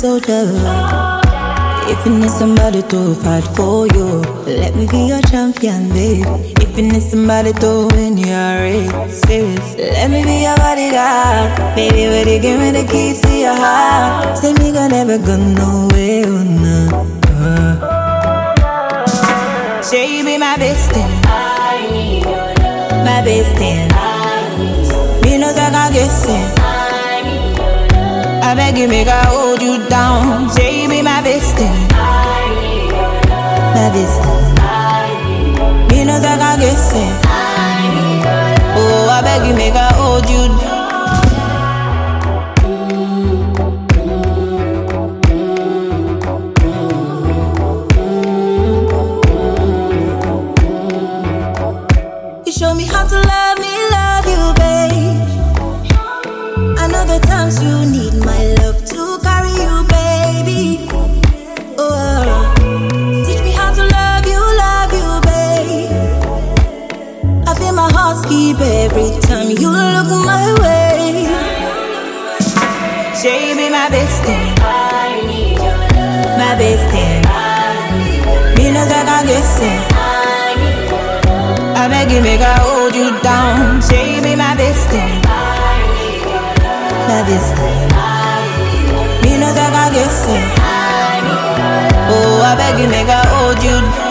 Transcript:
soldier. If you need somebody to fight for you, let me be your champion, babe. If you need somebody to win your races, let me be your bodyguard. Baby, will you give me the keys to your heart? Say me gonna never go nowhere, oh no. Say you be my bestie, I need your love. my bestie. Me no talk I guess it. I need your love. I beg you make I hold you down. Say you be my bestie, I need your love. my bestie. Me no talk I guess it. I need your love. Oh, I beg you make I hold you down. Show me how to love me, love you, babe. I know the times you need my love to carry you, baby. Oh, teach me how to love you, babe. I feel my heart skip every time you look my way. Say you be my bestie, I need your love. my bestie. Me no talk I guess it. I beg you make I hold you down. Say you be my bestie, my bestie. Me no talk I guess it. Oh, I beg you make I hold you down.